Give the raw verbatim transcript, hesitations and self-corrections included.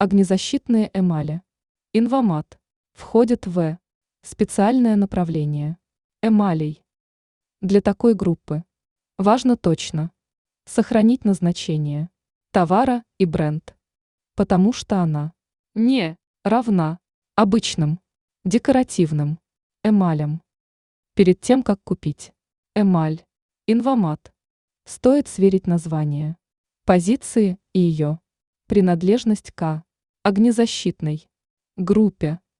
Огнезащитные эмали. Инвамат. Входит в специальное направление эмалей. Для такой группы важно точно сохранить назначение товара и бренд, потому что она не равна обычным декоративным эмалям. Перед тем, как купить эмаль Инвамат, стоит сверить название позиции и ее принадлежность к огнезащитной группе.